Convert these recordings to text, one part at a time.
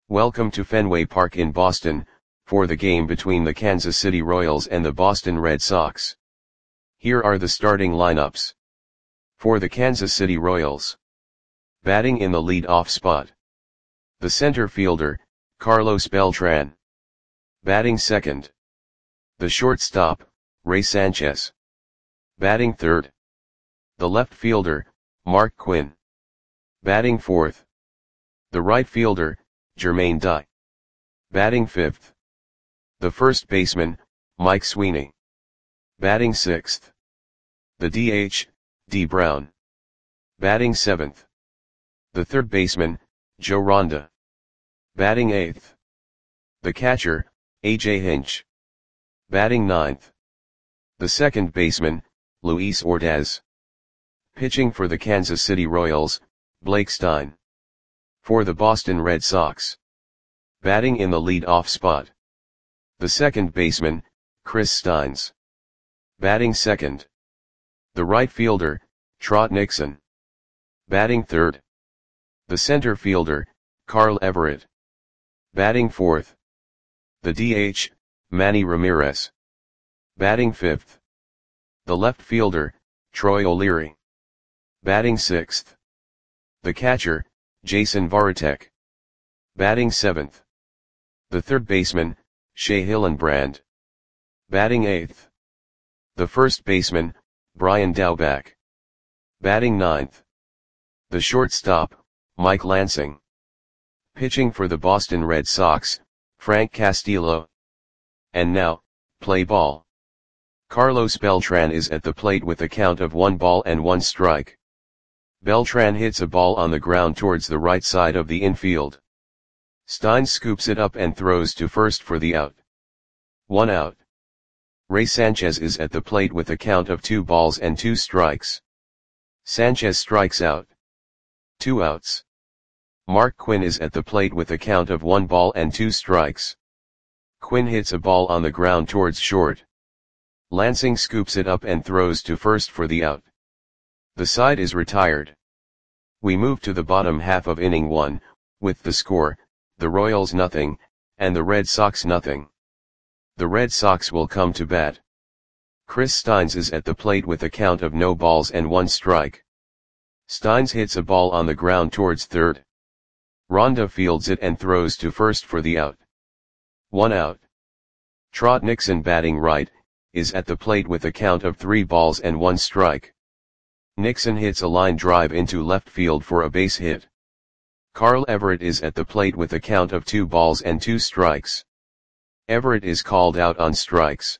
Welcome to Fenway Park in Boston, for the game between the Kansas City Royals and the Boston Red Sox. Here are the starting lineups. For the Kansas City Royals. Batting in the lead-off spot. The center fielder, Carlos Beltran. Batting second. The shortstop, Ray Sanchez. Batting third. The left fielder, Mark Quinn. Batting fourth. The right fielder, Jermaine Dye. Batting fifth. The first baseman, Mike Sweeney. Batting sixth. The DH, Dee Brown. Batting seventh. The third baseman, Joe Ronda. Batting eighth. The catcher, A.J. Hinch. Batting ninth. The second baseman, Luis Ordaz. Pitching for the Kansas City Royals, Blake Stein. For the Boston Red Sox. Batting in the lead-off spot. The second baseman, Chris Steins. Batting second. The right fielder, Trot Nixon. Batting third. The center fielder, Carl Everett. Batting fourth. The DH, Manny Ramirez. Batting fifth. The left fielder, Troy O'Leary. Batting sixth. The catcher, Jason Varitek. Batting seventh. The third baseman, Shea Hillenbrand. Batting eighth. The first baseman, Brian Daubach. Batting ninth. The shortstop, Mike Lansing. Pitching for the Boston Red Sox, Frank Castillo. And now, play ball. Carlos Beltran is at the plate with a count of 1-1 strike. Beltran hits a ball on the ground towards the right side of the infield. Steins scoops it up and throws to first for the out. 1 out. Ray Sanchez is at the plate with a count of 2-2 strikes. Sanchez strikes out. 2 outs. Mark Quinn is at the plate with a count of 1-2 strikes. Quinn hits a ball on the ground towards short. Lansing scoops it up and throws to first for the out. The side is retired. We move to the bottom half of inning 1, with the score, the Royals 0, and the Red Sox 0. The Red Sox will come to bat. Chris Steins is at the plate with a count of 0-1 strike. Steins hits a ball on the ground towards third. Ronda fields it and throws to first for the out. 1 out. Trot Nixon, batting right, is at the plate with a count of 3-1 strike. Nixon hits a line drive into left field for a base hit. Carl Everett is at the plate with a count of 2-2 strikes. Everett is called out on strikes.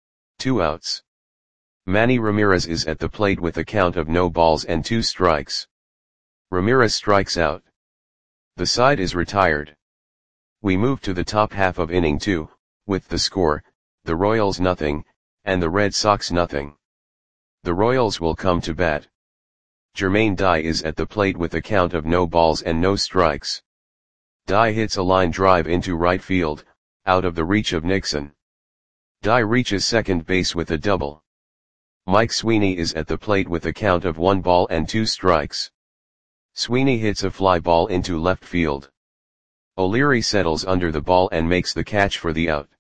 2 outs. Manny Ramirez is at the plate with a count of 0-2 strikes. Ramirez strikes out. The side is retired. We move to the top half of inning 2, with the score, the Royals 0, and the Red Sox 0. The Royals will come to bat. Jermaine Dye is at the plate with a count of 0 strikes. Dye hits a line drive into right field, out of the reach of Nixon. Dye reaches second base with a double. Mike Sweeney is at the plate with a count of 1-2 strikes. Sweeney hits a fly ball into left field. O'Leary settles under the ball and makes the catch for the out.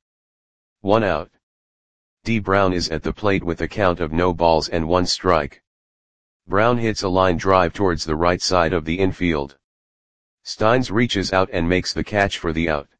1 out. Dee Brown is at the plate with a count of 0-1 strike. Brown hits a line drive towards the right side of the infield. Steins reaches out and makes the catch for the out.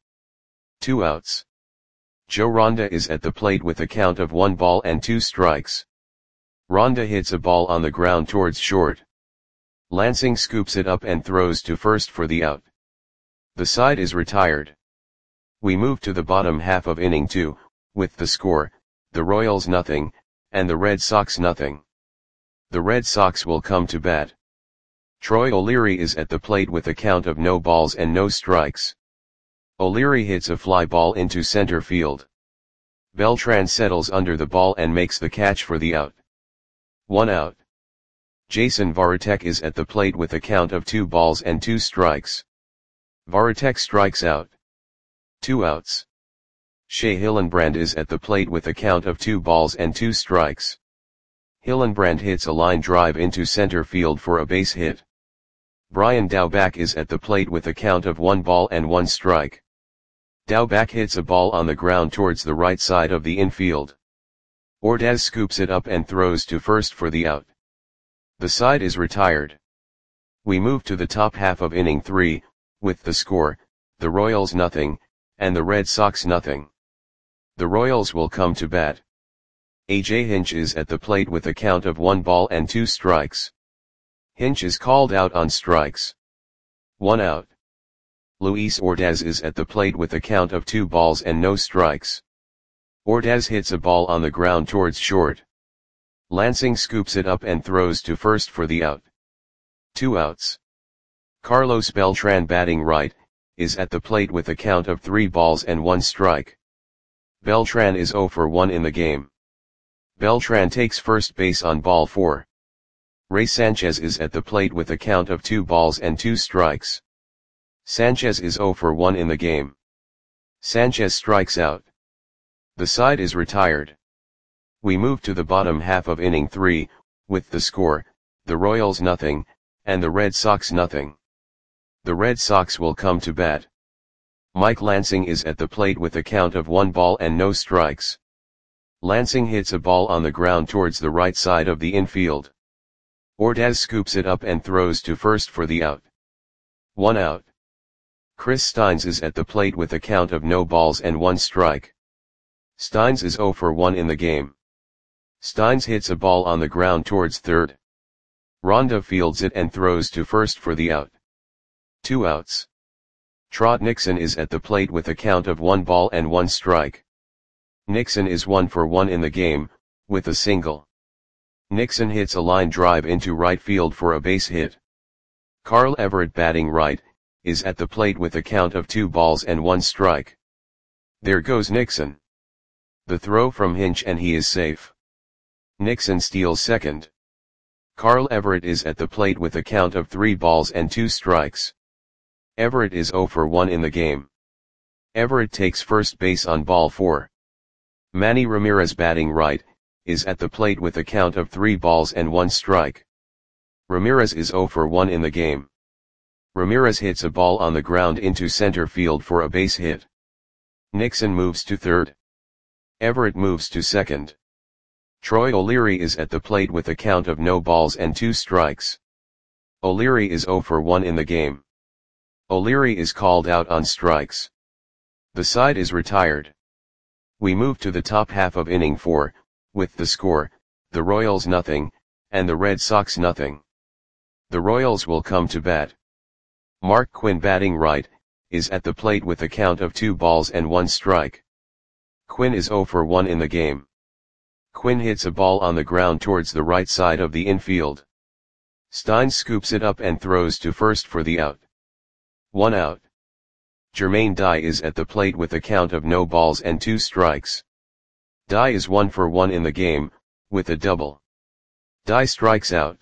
2 outs. Joe Ronda is at the plate with a count of 1-2 strikes. Ronda hits a ball on the ground towards short. Lansing scoops it up and throws to first for the out. The side is retired. We move to the bottom half of inning 2, with the score, the Royals 0, and the Red Sox 0. The Red Sox will come to bat. Troy O'Leary is at the plate with a count of 0 strikes. O'Leary hits a fly ball into center field. Beltran settles under the ball and makes the catch for the out. 1 out. Jason Varitek is at the plate with a count of 2-2 strikes. Varitek strikes out. 2 outs. Shea Hillenbrand is at the plate with a count of 2-2 strikes. Hillenbrand hits a line drive into center field for a base hit. Brian Daubach is at the plate with a count of 1 ball and 1 strike. Daubach hits a ball on the ground towards the right side of the infield. Ordaz scoops it up and throws to first for the out. The side is retired. We move to the top half of inning 3, with the score, the Royals nothing, and the Red Sox nothing. The Royals will come to bat. A.J. Hinch is at the plate with a count of 1 ball and 2 strikes. Hinch is called out on strikes. 1 out. Luis Ordaz is at the plate with a count of 2 balls and no strikes. Ordaz hits a ball on the ground towards short. Lansing scoops it up and throws to first for the out. 2 outs. Carlos Beltran, batting right, is at the plate with a count of 3 balls and 1 strike. Beltran is 0 for 1 in the game. Beltran takes first base on ball 4. Ray Sanchez is at the plate with a count of 2 balls and 2 strikes. Sanchez is 0 for 1 in the game. Sanchez strikes out. The side is retired. We move to the bottom half of inning 3, with the score, the Royals nothing, and the Red Sox nothing. The Red Sox will come to bat. Mike Lansing is at the plate with a count of 1 ball and no strikes. Lansing hits a ball on the ground towards the right side of the infield. Ordaz scoops it up and throws to first for the out. 1 out. Chris Steins is at the plate with a count of no balls and 1 strike. Steins is 0 for 1 in the game. Steins hits a ball on the ground towards third. Ronda fields it and throws to first for the out. 2 outs. Trot Nixon is at the plate with a count of 1 ball and 1 strike. Nixon is 1 for 1 in the game, with a single. Nixon hits a line drive into right field for a base hit. Carl Everett, batting right, is at the plate with a count of 2 balls and 1 strike. There goes Nixon. The throw from Hinch and he is safe. Nixon steals second. Carl Everett is at the plate with a count of 3 balls and 2 strikes. Everett is 0 for 1 in the game. Everett takes first base on ball 4. Manny Ramirez, batting right, is at the plate with a count of 3 balls and 1 strike. Ramirez is 0 for 1 in the game. Ramirez hits a ball on the ground into center field for a base hit. Nixon moves to third. Everett moves to second. Troy O'Leary is at the plate with a count of no balls and 2 strikes. O'Leary is 0 for 1 in the game. O'Leary is called out on strikes. The side is retired. We move to the top half of inning 4, with the score, the Royals nothing, and the Red Sox nothing. The Royals will come to bat. Mark Quinn, batting right, is at the plate with a count of 2 balls and 1 strike. Quinn is 0 for 1 in the game. Quinn hits a ball on the ground towards the right side of the infield. Steins scoops it up and throws to first for the out. 1 out. Jermaine Dye is at the plate with a count of no balls and 2 strikes. Dye is 1 for 1 in the game, with a double. Dye strikes out.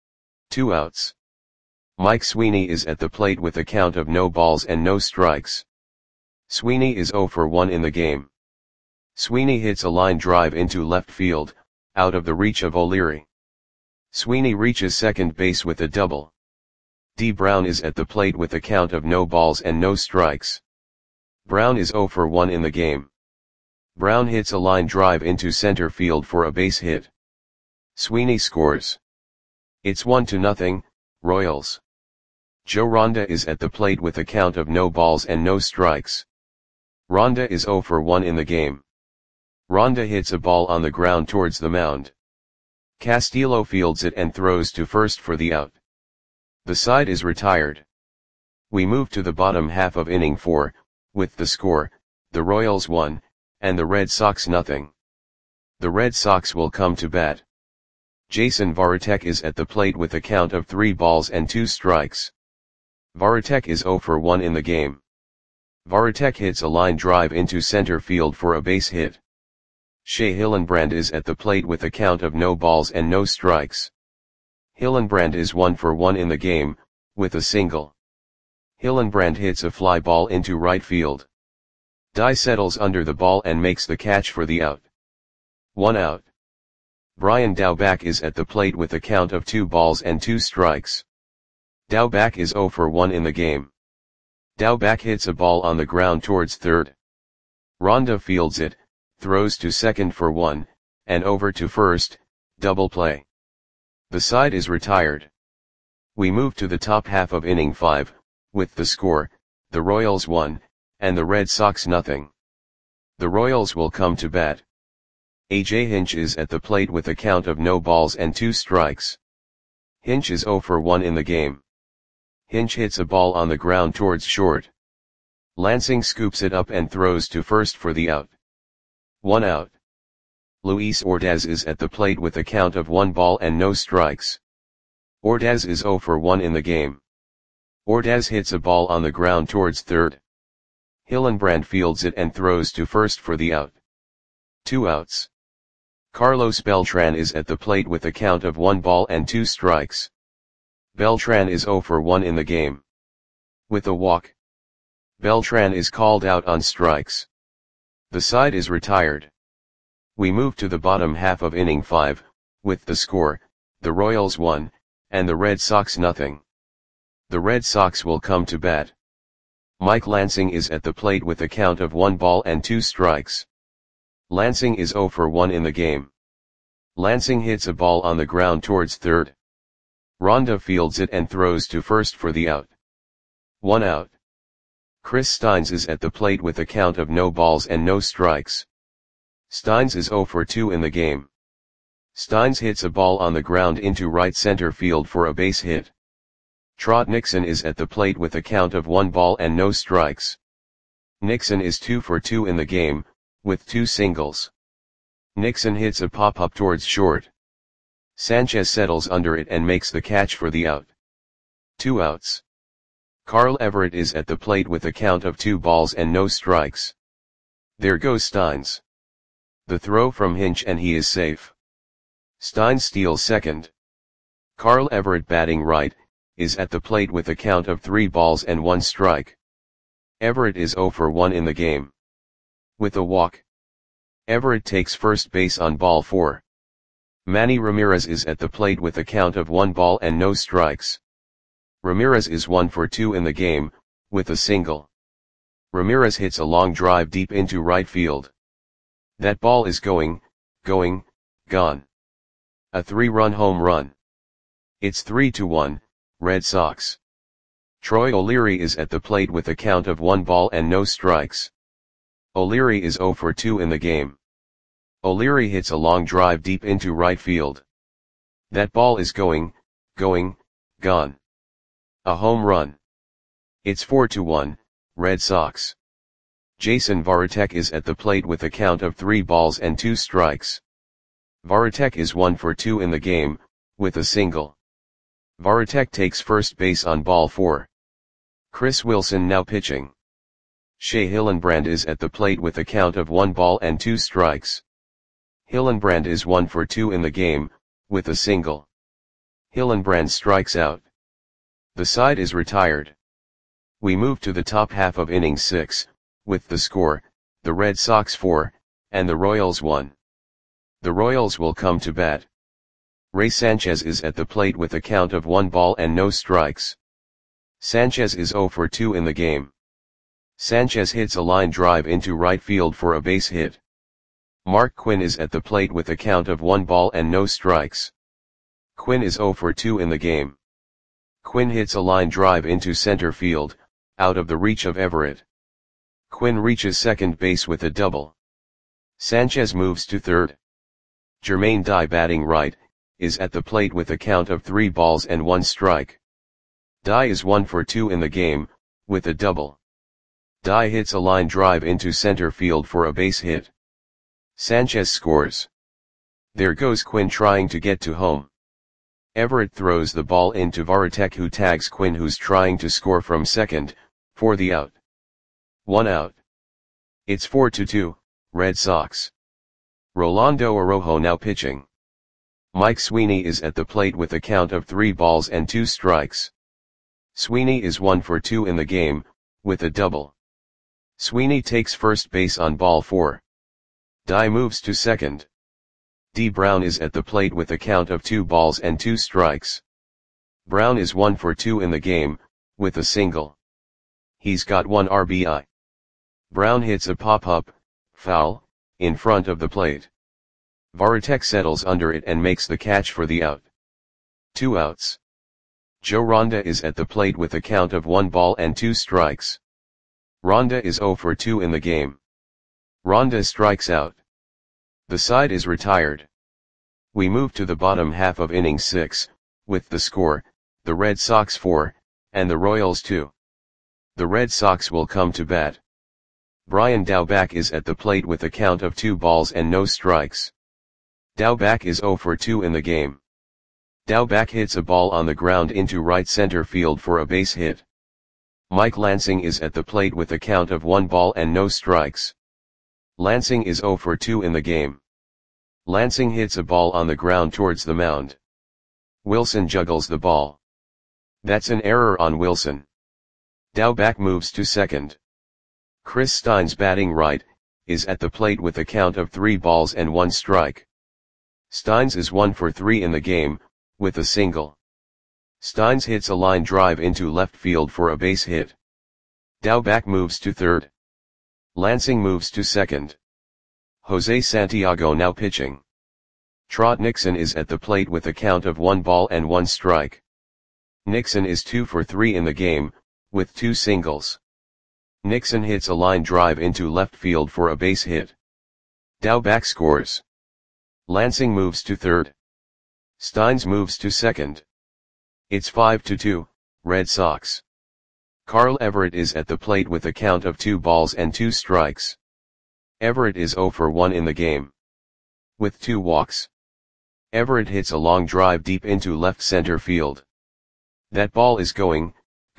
2 outs. Mike Sweeney is at the plate with a count of no balls and no strikes. Sweeney is 0 for 1 in the game. Sweeney hits a line drive into left field, out of the reach of O'Leary. Sweeney reaches second base with a double. D. Brown is at the plate with a count of no balls and no strikes. Brown is 0 for 1 in the game. Brown hits a line drive into center field for a base hit. Sweeney scores. It's 1-0, Royals. Joe Ronda is at the plate with a count of no balls and no strikes. Ronda is 0 for 1 in the game. Ronda hits a ball on the ground towards the mound. Castillo fields it and throws to first for the out. The side is retired. We move to the bottom half of inning 4, with the score, the Royals 1, and the Red Sox nothing. The Red Sox will come to bat. Jason Varitek is at the plate with a count of 3 balls and 2 strikes. Varitek is 0 for 1 in the game. Varitek hits a line drive into center field for a base hit. Shea Hillenbrand is at the plate with a count of no balls and no strikes. Hillenbrand is 1 for 1 in the game, with a single. Hillenbrand hits a fly ball into right field. Dye settles under the ball and makes the catch for the out. 1 out. Brian Daubach is at the plate with a count of 2 balls and 2 strikes. Daubach is 0 for 1 in the game. Daubach hits a ball on the ground towards third. Ronda fields it, throws to second for 1, and over to first, double play. The side is retired. We move to the top half of inning 5, with the score, the Royals 1, and the Red Sox nothing. The Royals will come to bat. A.J. Hinch is at the plate with a count of no balls and 2 strikes. Hinch is 0 for 1 in the game. Hinch hits a ball on the ground towards short. Lansing scoops it up and throws to first for the out. 1 out. Luis Ordaz is at the plate with a count of 1 ball and no strikes. Ordaz is 0 for 1 in the game. Ordaz hits a ball on the ground towards third. Hillenbrand fields it and throws to first for the out. 2 outs. Carlos Beltran is at the plate with a count of 1 ball and 2 strikes. Beltran is 0 for 1 in the game. With a walk, Beltran is called out on strikes. The side is retired. We move to the bottom half of inning 5, with the score, the Royals 1, and the Red Sox nothing. The Red Sox will come to bat. Mike Lansing is at the plate with a count of 1 ball and 2 strikes. Lansing is 0 for 1 in the game. Lansing hits a ball on the ground towards third. Ronda fields it and throws to first for the out. 1 out. Chris Steins is at the plate with a count of no balls and no strikes. Steins is 0 for 2 in the game. Steins hits a ball on the ground into right center field for a base hit. Trot Nixon is at the plate with a count of 1 ball and no strikes. Nixon is 2 for 2 in the game, with 2 singles. Nixon hits a pop-up towards short. Sanchez settles under it and makes the catch for the out. 2 outs. Carl Everett is at the plate with a count of 2 balls and no strikes. There goes Steins. The throw from Hinch and he is safe. Steins steals second. Carl Everett batting right, is at the plate with a count of 3 balls and 1 strike. Everett is 0 for 1 in the game. With a walk, Everett takes first base on ball 4. Manny Ramirez is at the plate with a count of 1 ball and no strikes. Ramirez is 1 for 2 in the game, with a single. Ramirez hits a long drive deep into right field. That ball is gone. A 3-run home run. It's 3-1, Red Sox. Troy O'Leary is at the plate with a count of 1 ball and no strikes. O'Leary is 0 for 2 in the game. O'Leary hits a long drive deep into right field. That ball is gone. A home run. It's 4-1, Red Sox. Jason Varitek is at the plate with a count of 3 balls and 2 strikes. Varitek is 1 for 2 in the game, with a single. Varitek takes first base on ball 4. Chris Wilson now pitching. Shea Hillenbrand is at the plate with a count of 1 ball and 2 strikes. Hillenbrand is 1 for 2 in the game, with a single. Hillenbrand strikes out. The side is retired. We move to the top half of inning 6, with the score, the Red Sox 4, and the Royals 1. The Royals will come to bat. Ray Sanchez is at the plate with a count of 1 ball and no strikes. Sanchez is 0 for 2 in the game. Sanchez hits a line drive into right field for a base hit. Mark Quinn is at the plate with a count of 1 ball and no strikes. Quinn is 0 for 2 in the game. Quinn hits a line drive into center field, out of the reach of Everett. Quinn reaches second base with a double. Sanchez moves to third. Jermaine Dye batting right, is at the plate with a count of 3 balls and 1 strike. Dye is 1 for 2 in the game, with a double. Dye hits a line drive into center field for a base hit. Sanchez scores. There goes Quinn trying to get to home. Everett throws the ball into Varitek, who tags Quinn, who's trying to score from second, for the out. 1 out. It's 4-2, Red Sox. Rolando Araujo now pitching. Mike Sweeney is at the plate with a count of 3 balls and 2 strikes. Sweeney is 1 for 2 in the game, with a double. Sweeney takes first base on ball 4. Dye moves to second. D. Brown is at the plate with a count of 2 balls and 2 strikes. Brown is 1 for 2 in the game, with a single. He's got 1 RBI. Brown hits a pop-up, foul, in front of the plate. Varitek settles under it and makes the catch for the out. 2 outs. Joe Ronda is at the plate with a count of 1 ball and 2 strikes. Ronda is 0 for 2 in the game. Ronda strikes out. The side is retired. We move to the bottom half of inning 6, with the score, the Red Sox 4, and the Royals 2. The Red Sox will come to bat. Brian Daubach is at the plate with a count of 2 balls and no strikes. Daubach is 0 for 2 in the game. Daubach hits a ball on the ground into right center field for a base hit. Mike Lansing is at the plate with a count of 1 ball and no strikes. Lansing is 0 for 2 in the game. Lansing hits a ball on the ground towards the mound. Wilson juggles the ball. That's an error on Wilson. Daubach moves to second. Chris Steins, batting right, is at the plate with a count of 3 balls and 1 strike. Steins is 1 for 3 in the game, with a single. Steins hits a line drive into left field for a base hit. Daubach moves to third. Lansing moves to second. Jose Santiago now pitching. Trot Nixon is at the plate with a count of 1 ball and 1 strike. Nixon is 2 for 3 in the game, with 2 singles. Nixon hits a line drive into left field for a base hit. Daubach scores. Lansing moves to third. Steins moves to second. It's 5-2, Red Sox. Carl Everett is at the plate with a count of 2 balls and 2 strikes. Everett is 0 for 1 in the game. With 2 walks. Everett hits a long drive deep into left center field. That ball is going,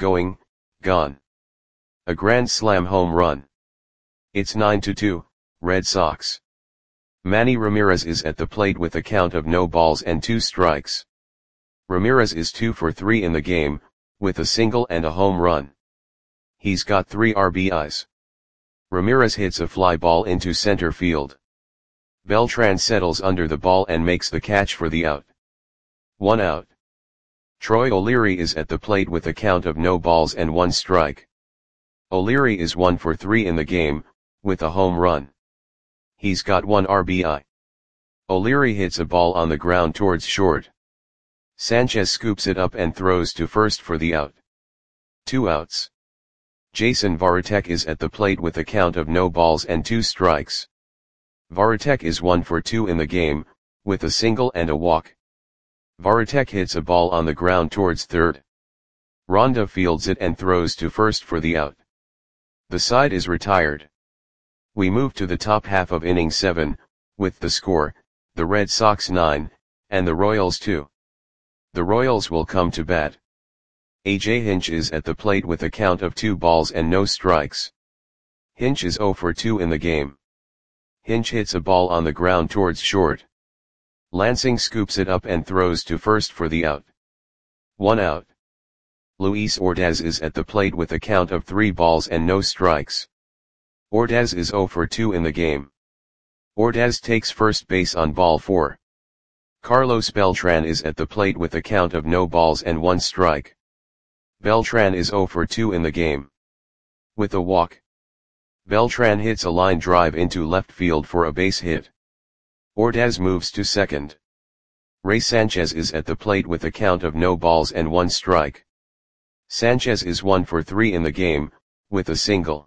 gone. A grand slam home run. It's 9-2, Red Sox. Manny Ramirez is at the plate with a count of no balls and 2 strikes. Ramirez is 2 for 3 in the game, with a single and a home run. He's got 3 RBIs. Ramirez hits a fly ball into center field. Beltran settles under the ball and makes the catch for the out. 1 out. Troy O'Leary is at the plate with a count of no balls and 1 strike. O'Leary is 1 for 3 in the game, with a home run. He's got 1 RBI. O'Leary hits a ball on the ground towards short. Sanchez scoops it up and throws to first for the out. 2 outs. Jason Varitek is at the plate with a count of no balls and 2 strikes. Varitek is 1 for 2 in the game, with a single and a walk. Varitek hits a ball on the ground towards third. Ronda fields it and throws to first for the out. The side is retired. We move to the top half of inning 7, with the score, the Red Sox 9, and the Royals 2. The Royals will come to bat. A.J. Hinch is at the plate with a count of 2 balls and no strikes. Hinch is 0 for 2 in the game. Hinch hits a ball on the ground towards short. Lansing scoops it up and throws to first for the out. 1 out. Luis Ordaz is at the plate with a count of 3 balls and no strikes. Ordaz is 0 for 2 in the game. Ordaz takes first base on ball 4. Carlos Beltran is at the plate with a count of no balls and 1 strike. Beltran is 0 for 2 in the game. With a walk. Beltran hits a line drive into left field for a base hit. Ordaz moves to second. Ray Sanchez is at the plate with a count of no balls and 1 strike. Sanchez is 1 for 3 in the game, with a single.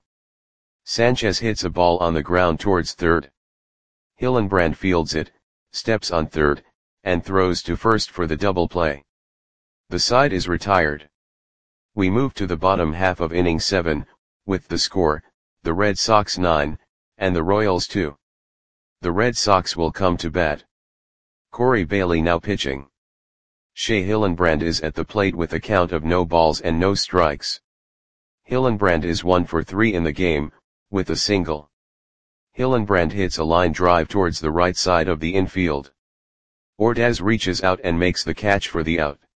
Sanchez hits a ball on the ground towards third. Hillenbrand fields it, steps on third, and throws to first for the double play. The side is retired. We move to the bottom half of inning 7, with the score, the Red Sox 9, and the Royals 2. The Red Sox will come to bat. Corey Bailey now pitching. Shea Hillenbrand is at the plate with a count of no balls and no strikes. Hillenbrand is 1 for 3 in the game, with a single. Hillenbrand hits a line drive towards the right side of the infield. Ordaz reaches out and makes the catch for the out.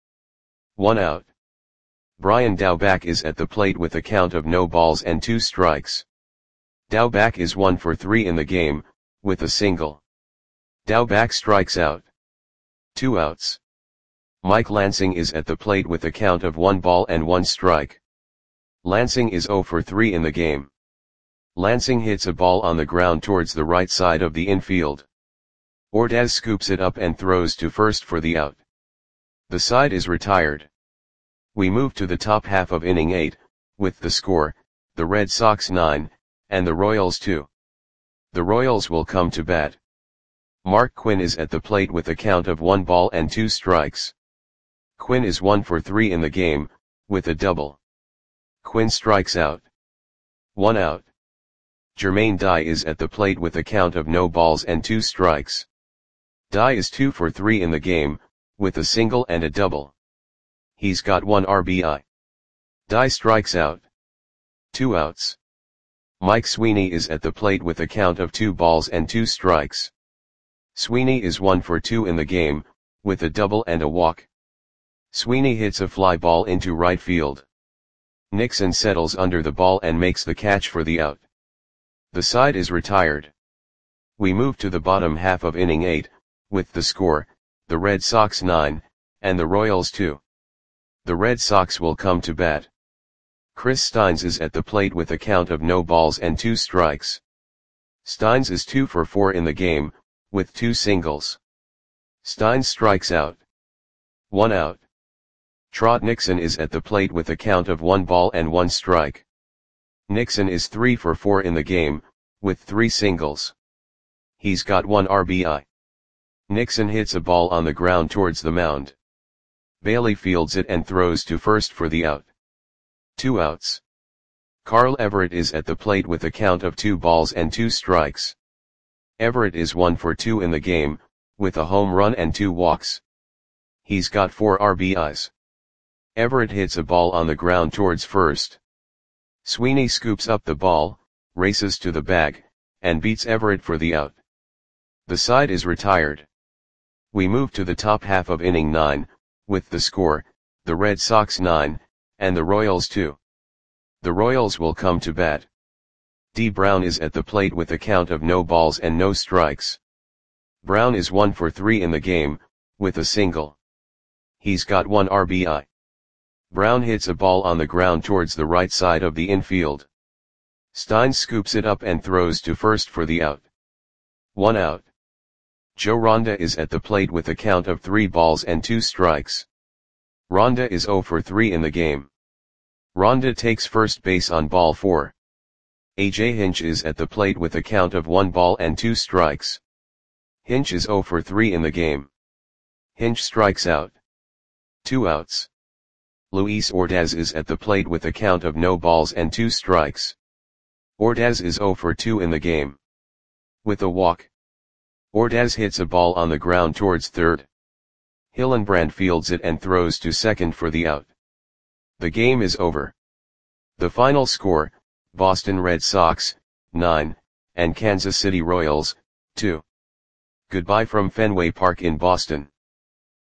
1 out. Brian Daubach is at the plate with a count of no balls and 2 strikes. Daubach is 1 for 3 in the game, with a single. Daubach strikes out. 2 outs. Mike Lansing is at the plate with a count of 1 ball and 1 strike. Lansing is 0 for 3 in the game. Lansing hits a ball on the ground towards the right side of the infield. Ordaz scoops it up and throws to first for the out. The side is retired. We move to the top half of inning 8, with the score, the Red Sox 9, and the Royals 2. The Royals will come to bat. Mark Quinn is at the plate with a count of 1 ball and 2 strikes. Quinn is 1 for 3 in the game, with a double. Quinn strikes out. 1 out. Jermaine Dye is at the plate with a count of no balls and 2 strikes. Dye is 2 for 3 in the game, with a single and a double. He's got 1 RBI. Dye strikes out. 2 outs. Mike Sweeney is at the plate with a count of 2 balls and 2 strikes. Sweeney is 1 for 2 in the game, with a double and a walk. Sweeney hits a fly ball into right field. Nixon settles under the ball and makes the catch for the out. The side is retired. We move to the bottom half of inning 8, with the score, the Red Sox 9, and the Royals 2. The Red Sox will come to bat. Chris Steins is at the plate with a count of no balls and 2 strikes. Steins is 2 for 4 in the game, with 2 singles. Steins strikes out. 1 out. Trot Nixon is at the plate with a count of 1 ball and 1 strike. Nixon is 3 for 4 in the game, with 3 singles. He's got 1 RBI. Nixon hits a ball on the ground towards the mound. Bailey fields it and throws to first for the out. 2 outs. Carl Everett is at the plate with a count of 2 balls and 2 strikes. Everett is 1 for 2 in the game, with a home run and 2 walks. He's got 4 RBIs. Everett hits a ball on the ground towards first. Sweeney scoops up the ball, races to the bag, and beats Everett for the out. The side is retired. We move to the top half of inning 9, with the score, the Red Sox 9, and the Royals 2. The Royals will come to bat. D. Brown is at the plate with a count of no balls and no strikes. Brown is 1 for 3 in the game, with a single. He's got 1 RBI. Brown hits a ball on the ground towards the right side of the infield. Steins scoops it up and throws to first for the out. 1 out. Joe Ronda is at the plate with a count of 3 balls and 2 strikes. Ronda is 0 for 3 in the game. Ronda takes first base on ball 4. A.J. Hinch is at the plate with a count of 1 ball and 2 strikes. Hinch is 0 for 3 in the game. Hinch strikes out. 2 outs. Luis Ordaz is at the plate with a count of no balls and 2 strikes. Ordaz is 0 for 2 in the game. With a walk. Ordaz hits a ball on the ground towards third. Hillenbrand fields it and throws to second for the out. The game is over. The final score, Boston Red Sox, 9, and Kansas City Royals, 2. Goodbye from Fenway Park in Boston.